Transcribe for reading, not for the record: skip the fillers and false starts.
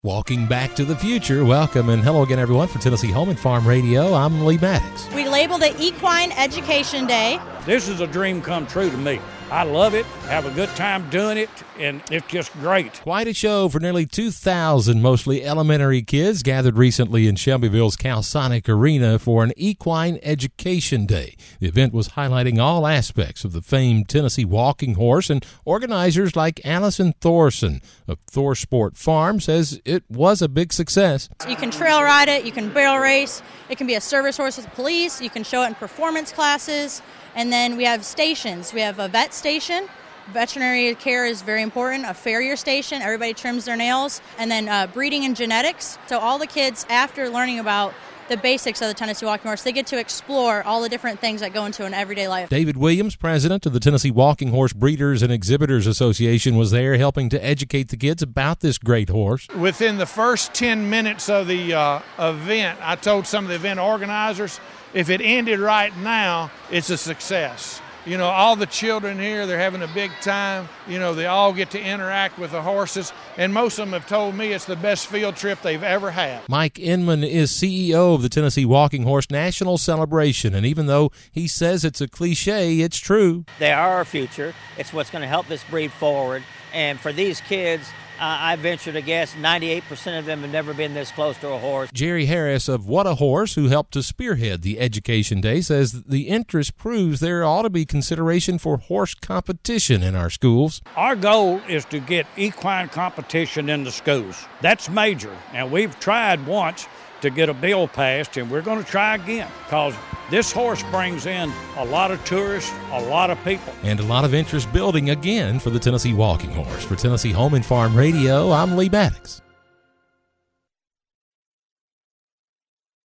Walking back to the future. Welcome and hello again, everyone, for Tennessee Home and Farm Radio. I'm Lee Maddox. We labeled it Equine Education Day. This is a dream come true to me. I love it, have a good time doing it, and it's just great. Quite a show for nearly 2,000 mostly elementary kids gathered recently in Shelbyville's Calsonic Arena for an Equine Education Day. The event was highlighting all aspects of the famed Tennessee walking horse, and organizers like Allison Thorson of Thor Sport Farm says it was a big success. You can trail ride it, you can barrel race, it can be a service horse with police, you can show it in performance classes. And then we have stations. We have a vet station. Veterinary care is very important. A farrier station. Everybody trims their nails. And then breeding and genetics. So all the kids, after learning about the basics of the Tennessee Walking Horse, they get to explore all the different things that go into an everyday life. David Williams, president of the Tennessee Walking Horse Breeders and Exhibitors Association, was there helping to educate the kids about this great horse. Within the first 10 minutes of the event, I told some of the event organizers, if it ended right now, it's a success. You know, all the children here, they're having a big time. You know, they all get to interact with the horses, and most of them have told me it's the best field trip they've ever had. Mike Inman is CEO of the Tennessee Walking Horse National Celebration, and even though he says it's a cliche, it's true. They are our future. It's what's going to help this breed forward, and for these kids, I venture to guess 98% of them have never been this close to a horse. Jerry Harris of What a Horse, who helped to spearhead the Education Day, says that the interest proves there ought to be consideration for horse competition in our schools. Our goal is to get equine competition in the schools. That's major. And we've tried once to get a bill passed, and we're going to try again because this horse brings in a lot of tourists, a lot of people. And a lot of interest building again for the Tennessee Walking Horse. For Tennessee Home and Farm Radio, I'm Lee Maddox.